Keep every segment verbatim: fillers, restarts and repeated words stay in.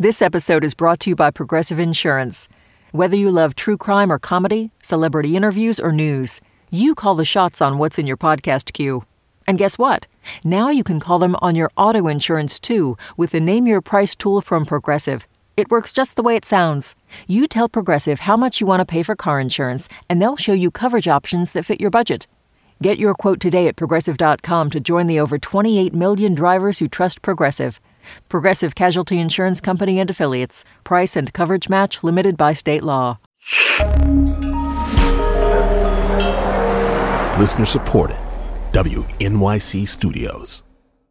This episode is brought to you by Progressive Insurance. Whether you love true crime or comedy, celebrity interviews or news, you call the shots on what's in your podcast queue. And guess what? Now you can call them on your auto insurance too with the Name Your Price tool from Progressive. It works just the way it sounds. You tell Progressive how much you want to pay for car insurance, and they'll show you coverage options that fit your budget. Get your quote today at Progressive dot com to join the over twenty-eight million drivers who trust Progressive. Progressive Casualty Insurance Company and Affiliates. Price and coverage match limited by state law. Listener supported. W N Y C Studios.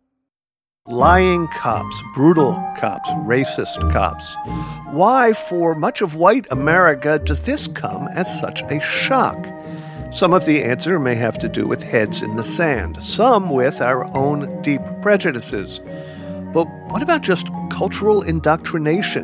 Lying cops, brutal cops, racist cops. Why, for much of white America, does this come as such a shock? Some of the answer may have to do with heads in the sand, some with our own deep prejudices. But what about just cultural indoctrination?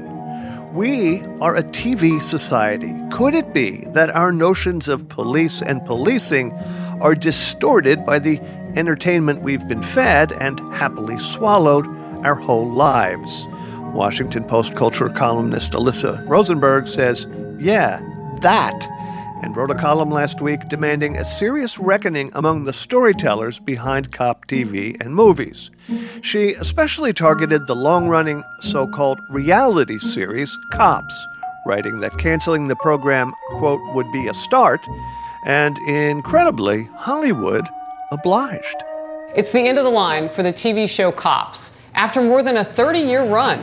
We are a T V society. Could it be that our notions of police and policing are distorted by the entertainment we've been fed and happily swallowed our whole lives? Washington Post culture columnist Alyssa Rosenberg says, yeah, that, and wrote a column last week demanding a serious reckoning among the storytellers behind cop T V and movies. She especially targeted the long-running so-called reality series Cops, writing that canceling the program, quote, would be a start, and incredibly, Hollywood obliged. It's the end of the line for the T V show Cops. After more than a thirty-year run.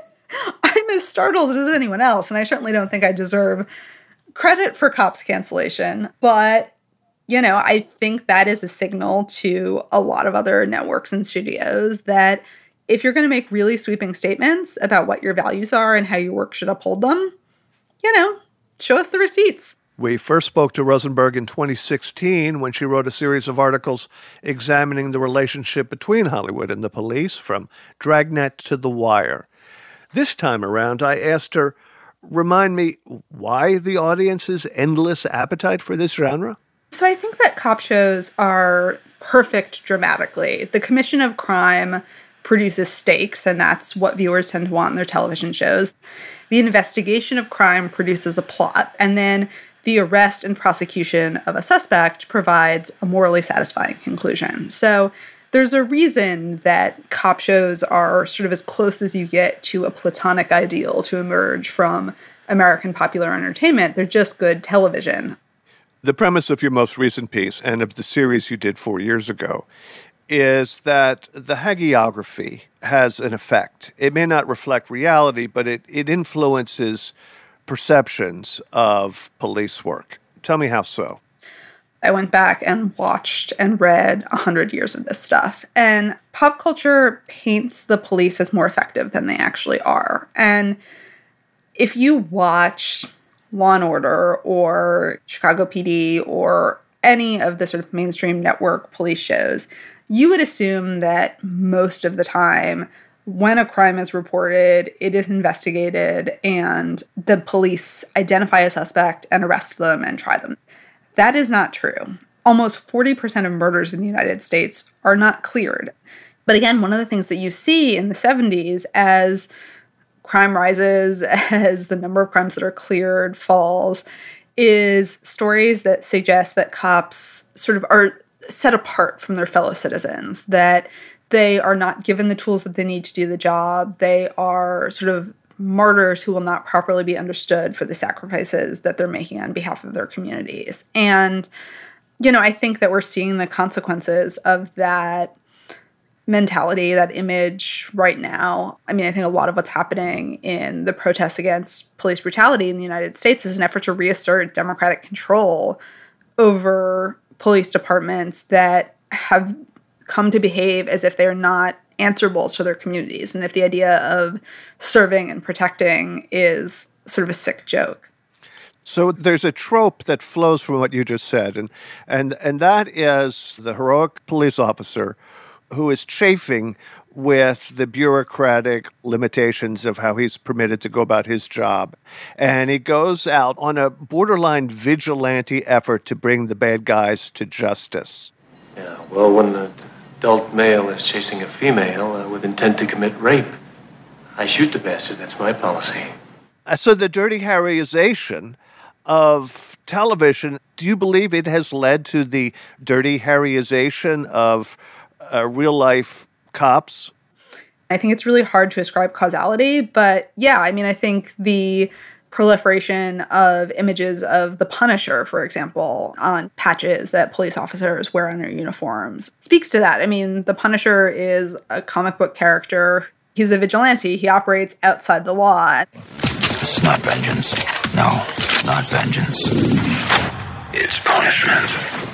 I'm as startled as anyone else, and I certainly don't think I deserve credit for Cops cancellation, but, you know, I think that is a signal to a lot of other networks and studios that if you're going to make really sweeping statements about what your values are and how your work should uphold them, you know, show us the receipts. We first spoke to Rosenberg in twenty sixteen when she wrote a series of articles examining the relationship between Hollywood and the police, from Dragnet to The Wire. This time around, I asked her, remind me, why the audience's endless appetite for this genre? So I think that cop shows are perfect dramatically. The commission of crime produces stakes, and that's what viewers tend to want in their television shows. The investigation of crime produces a plot, and then the arrest and prosecution of a suspect provides a morally satisfying conclusion. So there's a reason that cop shows are sort of as close as you get to a platonic ideal to emerge from American popular entertainment. They're just good television. The premise of your most recent piece, and of the series you did four years ago, is that the hagiography has an effect. It may not reflect reality, but it, it influences perceptions of police work. Tell me how so. I went back and watched and read a hundred years of this stuff. And pop culture paints the police as more effective than they actually are. And if you watch Law and Order or Chicago P D or any of the sort of mainstream network police shows, you would assume that most of the time when a crime is reported, it is investigated and the police identify a suspect and arrest them and try them. That is not true. Almost forty percent of murders in the United States are not cleared. But again, one of the things that you see in the seventies as crime rises, as the number of crimes that are cleared falls, is stories that suggest that cops sort of are set apart from their fellow citizens, that they are not given the tools that they need to do the job. They are sort of martyrs who will not properly be understood for the sacrifices that they're making on behalf of their communities. And, you know, I think that we're seeing the consequences of that mentality, that image right now. I mean, I think a lot of what's happening in the protests against police brutality in the United States is an effort to reassert democratic control over police departments that have come to behave as if they're not answerable to their communities, and if the idea of serving and protecting is sort of a sick joke. So there's a trope that flows from what you just said, and and and that is the heroic police officer who is chafing with the bureaucratic limitations of how he's permitted to go about his job. And he goes out on a borderline vigilante effort to bring the bad guys to justice. Yeah, well, when an adult male is chasing a female uh, with intent to commit rape, I shoot the bastard. That's my policy. So the Dirty Harryization of television, do you believe it has led to the Dirty Harryization of uh, real-life cops? I think it's really hard to ascribe causality, but yeah, I mean, I think the proliferation of images of the Punisher, for example, on patches that police officers wear on their uniforms speaks to that. I mean, the Punisher is a comic book character. He's a vigilante. He operates outside the law. It's not vengeance. No, it's not vengeance. It's punishment.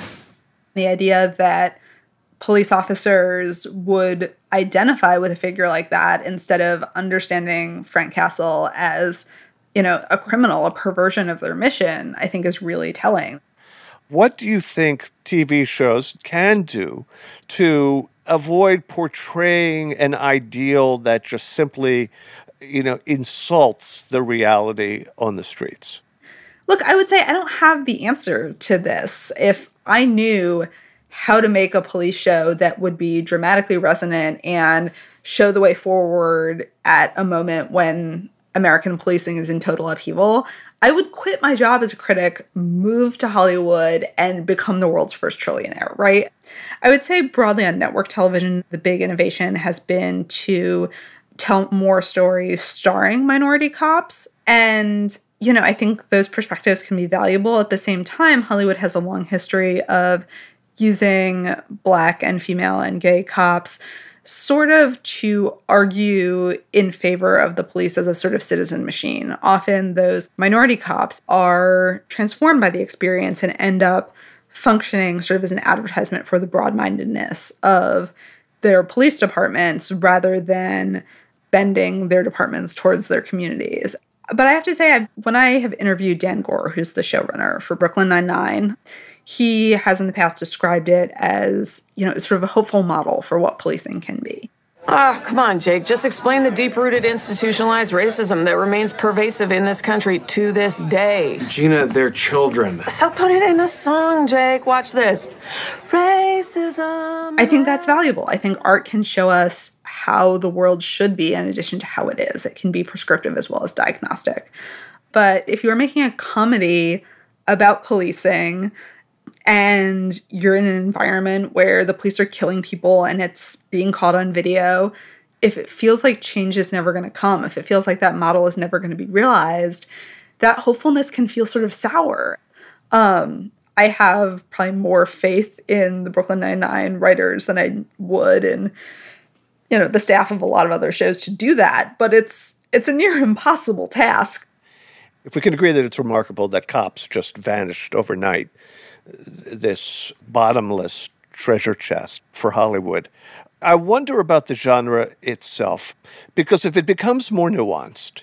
The idea that police officers would identify with a figure like that instead of understanding Frank Castle as, you know, a criminal, a perversion of their mission, I think is really telling. What do you think T V shows can do to avoid portraying an ideal that just simply, you know, insults the reality on the streets? Look, I would say I don't have the answer to this. If I knew how to make a police show that would be dramatically resonant and show the way forward at a moment when American policing is in total upheaval, I would quit my job as a critic, move to Hollywood, and become the world's first trillionaire, right? I would say broadly on network television, the big innovation has been to tell more stories starring minority cops. And, you know, I think those perspectives can be valuable. At the same time, Hollywood has a long history of using Black and female and gay cops sort of to argue in favor of the police as a sort of citizen machine. Often those minority cops are transformed by the experience and end up functioning sort of as an advertisement for the broad-mindedness of their police departments rather than bending their departments towards their communities. But I have to say, I've, when I have interviewed Dan Goor, who's the showrunner for Brooklyn Nine-Nine, he has in the past described it as, you know, sort of a hopeful model for what policing can be. Ah, come on, Jake. Just explain the deep-rooted institutionalized racism that remains pervasive in this country to this day. Gina, they're children. So put it in a song, Jake. Watch this. Racism. I think that's valuable. I think art can show us how the world should be in addition to how it is. It can be prescriptive as well as diagnostic. But if you're making a comedy about policing and you're in an environment where the police are killing people and it's being caught on video, if it feels like change is never going to come, if it feels like that model is never going to be realized, that hopefulness can feel sort of sour. Um, I have probably more faith in the Brooklyn Nine-Nine writers than I would in, you know, the staff of a lot of other shows to do that, but it's it's a near impossible task. If we can agree that it's remarkable that Cops just vanished overnight, this bottomless treasure chest for Hollywood, I wonder about the genre itself, because if it becomes more nuanced,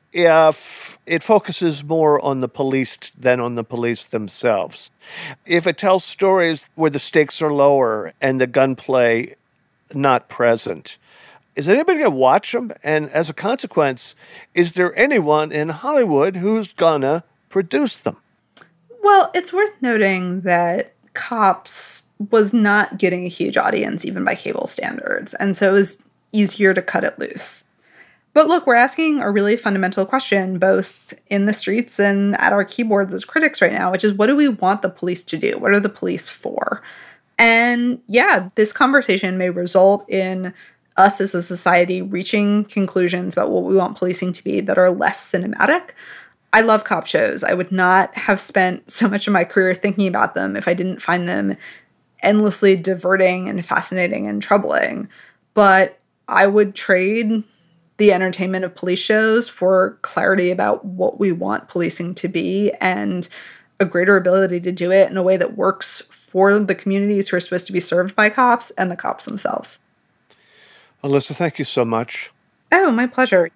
if it focuses more on the police than on the police themselves, if it tells stories where the stakes are lower and the gunplay not present, is anybody going to watch them? And as a consequence, is there anyone in Hollywood who's going to produce them? Well, it's worth noting that Cops was not getting a huge audience even by cable standards, and so it was easier to cut it loose. But look, we're asking a really fundamental question, both in the streets and at our keyboards as critics right now, which is, what do we want the police to do? What are the police for? And yeah, this conversation may result in us as a society reaching conclusions about what we want policing to be that are less cinematic. I love cop shows. I would not have spent so much of my career thinking about them if I didn't find them endlessly diverting and fascinating and troubling. But I would trade the entertainment of police shows for clarity about what we want policing to be and a greater ability to do it in a way that works for the communities who are supposed to be served by cops and the cops themselves. Alyssa, thank you so much. Oh, my pleasure.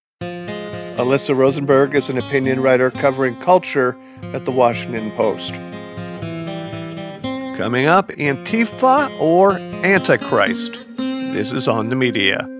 Alyssa Rosenberg is an opinion writer covering culture at The Washington Post. Coming up, Antifa or Antichrist? This is On the Media.